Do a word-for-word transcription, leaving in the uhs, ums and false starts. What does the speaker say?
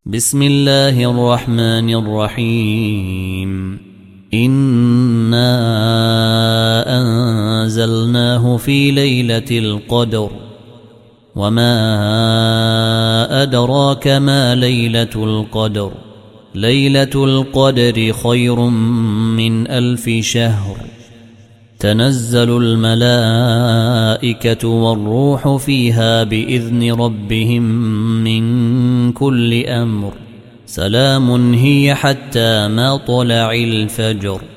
بسم الله الرحمن الرحيم إنا أنزلناه في ليلة القدر وما أدراك ما ليلة القدر ليلة القدر خير من ألف شهر تنزل الملائكة والروح فيها بإذن ربهم من كل أمر سلام هي حتى مطلع الفجر.